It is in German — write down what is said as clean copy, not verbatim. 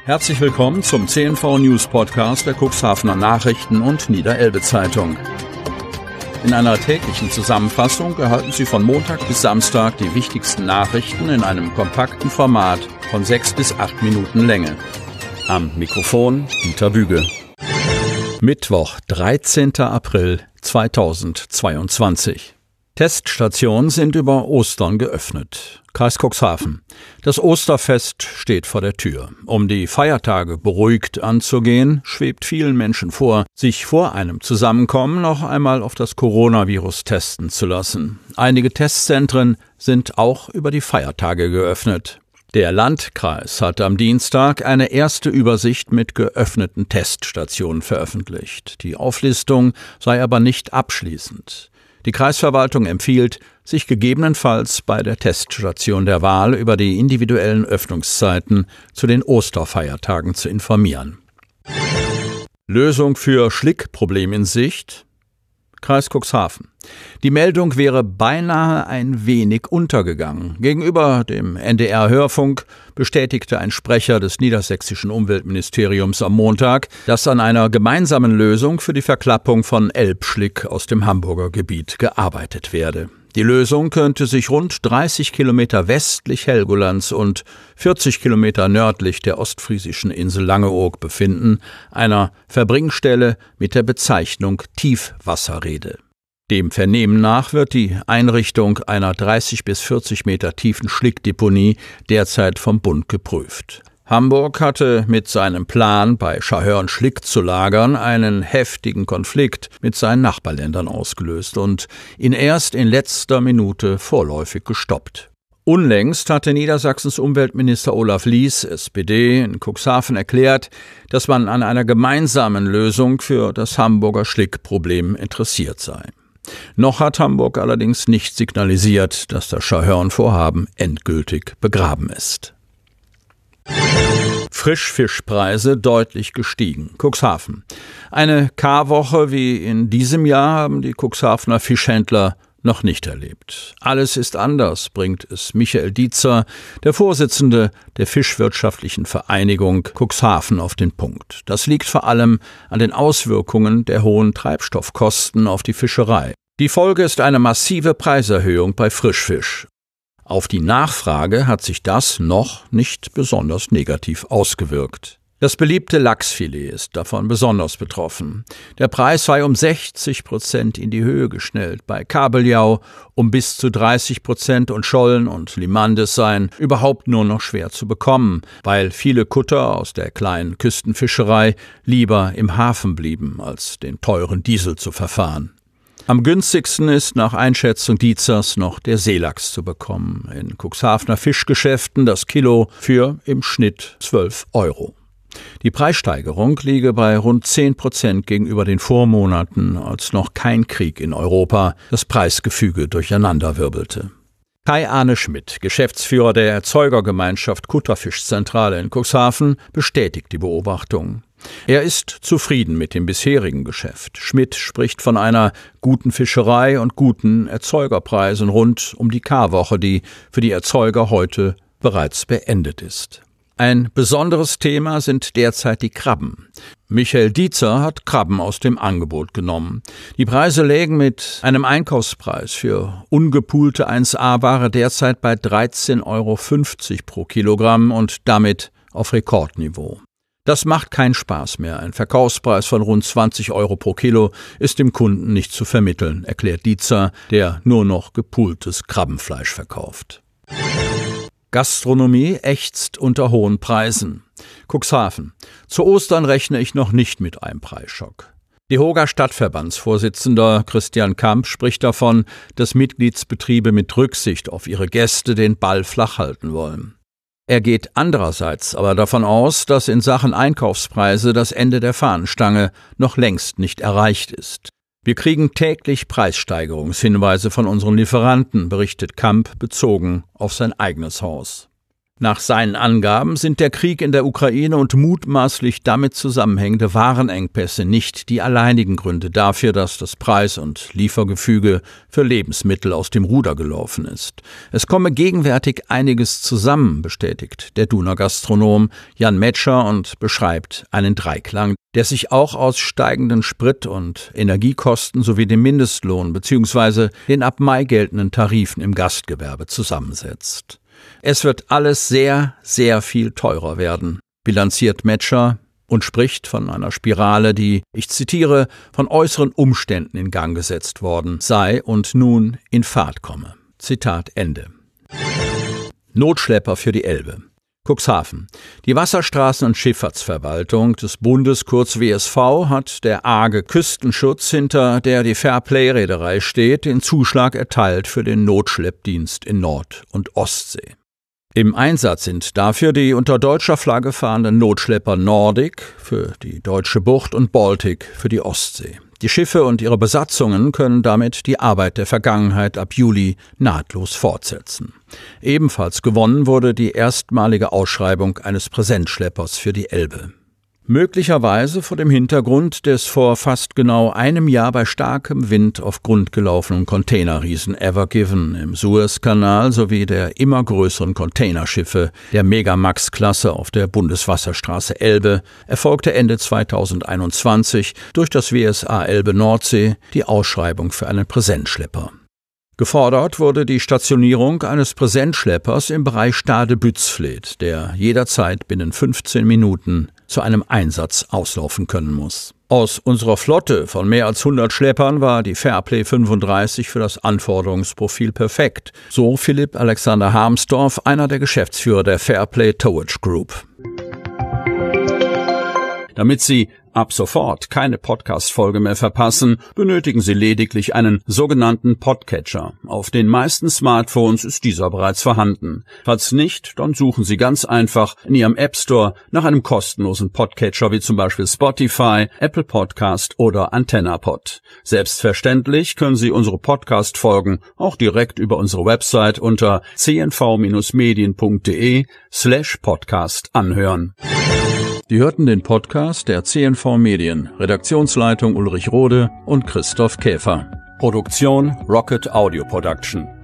Herzlich willkommen zum CNV News Podcast der Cuxhavener Nachrichten und Niederelbe Zeitung. In einer täglichen Zusammenfassung erhalten Sie von Montag bis Samstag die wichtigsten Nachrichten in einem kompakten Format von 6 bis 8 Minuten Länge. Am Mikrofon Dieter Büge. Mittwoch, 13. April 2022. Teststationen sind über Ostern geöffnet. Kreis Cuxhaven. Das Osterfest steht vor der Tür. Um die Feiertage beruhigt anzugehen, schwebt vielen Menschen vor, sich vor einem Zusammenkommen noch einmal auf das Coronavirus testen zu lassen. Einige Testzentren sind auch über die Feiertage geöffnet. Der Landkreis hat am Dienstag eine erste Übersicht mit geöffneten Teststationen veröffentlicht. Die Auflistung sei aber nicht abschließend. Die Kreisverwaltung empfiehlt, sich gegebenenfalls bei der Teststation der Wahl über die individuellen Öffnungszeiten zu den Osterfeiertagen zu informieren. Lösung für Schlickproblem in Sicht? Kreis Cuxhaven. Die Meldung wäre beinahe ein wenig untergegangen. Gegenüber dem NDR-Hörfunk bestätigte ein Sprecher des niedersächsischen Umweltministeriums am Montag, dass an einer gemeinsamen Lösung für die Verklappung von Elbschlick aus dem Hamburger Gebiet gearbeitet werde. Die Lösung könnte sich rund 30 Kilometer westlich Helgolands und 40 Kilometer nördlich der ostfriesischen Insel Langeoog befinden, einer Verbringstelle mit der Bezeichnung Tiefwasserrede. Dem Vernehmen nach wird die Einrichtung einer 30 bis 40 Meter tiefen Schlickdeponie derzeit vom Bund geprüft. Hamburg hatte mit seinem Plan, bei Schahörn-Schlick zu lagern, einen heftigen Konflikt mit seinen Nachbarländern ausgelöst und ihn erst in letzter Minute vorläufig gestoppt. Unlängst hatte Niedersachsens Umweltminister Olaf Lies, SPD, in Cuxhaven erklärt, dass man an einer gemeinsamen Lösung für das Hamburger Schlickproblem interessiert sei. Noch hat Hamburg allerdings nicht signalisiert, dass das Schahörn-Vorhaben endgültig begraben ist. Frischfischpreise deutlich gestiegen. Cuxhaven. Eine Karwoche wie in diesem Jahr haben die Cuxhavener Fischhändler noch nicht erlebt. Alles ist anders, bringt es Michael Dietzer, der Vorsitzende der Fischwirtschaftlichen Vereinigung Cuxhaven, auf den Punkt. Das liegt vor allem an den Auswirkungen der hohen Treibstoffkosten auf die Fischerei. Die Folge ist eine massive Preiserhöhung bei Frischfisch. Auf die Nachfrage hat sich das noch nicht besonders negativ ausgewirkt. Das beliebte Lachsfilet ist davon besonders betroffen. Der Preis sei um 60% in die Höhe geschnellt, bei Kabeljau um bis zu 30% und Schollen und Limandes seien überhaupt nur noch schwer zu bekommen, weil viele Kutter aus der kleinen Küstenfischerei lieber im Hafen blieben, als den teuren Diesel zu verfahren. Am günstigsten ist nach Einschätzung Dietzers noch der Seelachs zu bekommen. In Cuxhavener Fischgeschäften das Kilo für im Schnitt 12 €. Die Preissteigerung liege bei rund 10% gegenüber den Vormonaten, als noch kein Krieg in Europa das Preisgefüge durcheinanderwirbelte. Kai-Arne Schmidt, Geschäftsführer der Erzeugergemeinschaft Kutterfischzentrale in Cuxhaven, bestätigt die Beobachtung. Er ist zufrieden mit dem bisherigen Geschäft. Schmidt spricht von einer guten Fischerei und guten Erzeugerpreisen rund um die Karwoche, die für die Erzeuger heute bereits beendet ist. Ein besonderes Thema sind derzeit die Krabben. Michael Dietzer hat Krabben aus dem Angebot genommen. Die Preise lägen mit einem Einkaufspreis für ungepoolte 1A-Ware derzeit bei 13,50 € pro Kilogramm und damit auf Rekordniveau. Das macht keinen Spaß mehr. Ein Verkaufspreis von rund 20 € pro Kilo ist dem Kunden nicht zu vermitteln, erklärt Dietzer, der nur noch gepooltes Krabbenfleisch verkauft. Gastronomie ächzt unter hohen Preisen. Cuxhaven. Zu Ostern rechne ich noch nicht mit einem Preisschock. DEHOGA Stadtverbandsvorsitzender Christian Kamp spricht davon, dass Mitgliedsbetriebe mit Rücksicht auf ihre Gäste den Ball flach halten wollen. Er geht andererseits aber davon aus, dass in Sachen Einkaufspreise das Ende der Fahnenstange noch längst nicht erreicht ist. Wir kriegen täglich Preissteigerungshinweise von unseren Lieferanten, berichtet Kamp bezogen auf sein eigenes Haus. Nach seinen Angaben sind der Krieg in der Ukraine und mutmaßlich damit zusammenhängende Warenengpässe nicht die alleinigen Gründe dafür, dass das Preis- und Liefergefüge für Lebensmittel aus dem Ruder gelaufen ist. Es komme gegenwärtig einiges zusammen, bestätigt der Thuner Gastronom Jan Metscher und beschreibt einen Dreiklang, der sich auch aus steigenden Sprit- und Energiekosten sowie dem Mindestlohn bzw. den ab Mai geltenden Tarifen im Gastgewerbe zusammensetzt. Es wird alles sehr, sehr viel teurer werden, bilanziert Metscher und spricht von einer Spirale, die, ich zitiere, von äußeren Umständen in Gang gesetzt worden sei und nun in Fahrt komme. Zitat Ende. Notschlepper für die Elbe. Cuxhaven. Die Wasserstraßen- und Schifffahrtsverwaltung des Bundes, kurz WSV, hat der AGE Küstenschutz, hinter der die Fairplay-Reederei steht, den Zuschlag erteilt für den Notschleppdienst in Nord- und Ostsee. Im Einsatz sind dafür die unter deutscher Flagge fahrenden Notschlepper Nordic für die Deutsche Bucht und Baltic für die Ostsee. Die Schiffe und ihre Besatzungen können damit die Arbeit der Vergangenheit ab Juli nahtlos fortsetzen. Ebenfalls gewonnen wurde die erstmalige Ausschreibung eines Präsentschleppers für die Elbe. Möglicherweise vor dem Hintergrund des vor fast genau einem Jahr bei starkem Wind auf Grund gelaufenen Containerriesen Ever Given im Suezkanal sowie der immer größeren Containerschiffe der Megamax-Klasse auf der Bundeswasserstraße Elbe erfolgte Ende 2021 durch das WSA Elbe Nordsee die Ausschreibung für einen Präsentschlepper. Gefordert wurde die Stationierung eines Präsentschleppers im Bereich Stade-Bützfleth, der jederzeit binnen 15 Minuten zu einem Einsatz auslaufen können muss. Aus unserer Flotte von mehr als 100 Schleppern war die Fairplay 35 für das Anforderungsprofil perfekt, so Philipp Alexander Harmsdorf, einer der Geschäftsführer der Fairplay Towage Group. Damit Sie ab sofort keine Podcast-Folge mehr verpassen, benötigen Sie lediglich einen sogenannten Podcatcher. Auf den meisten Smartphones ist dieser bereits vorhanden. Falls nicht, dann suchen Sie ganz einfach in Ihrem App Store nach einem kostenlosen Podcatcher wie zum Beispiel Spotify, Apple Podcast oder AntennaPod. Selbstverständlich können Sie unsere Podcast-Folgen auch direkt über unsere Website unter cnv-medien.de/podcast anhören. Sie hörten den Podcast der CNV Medien, Redaktionsleitung Ulrich Rode und Christoph Käfer. Produktion Rocket Audio Production.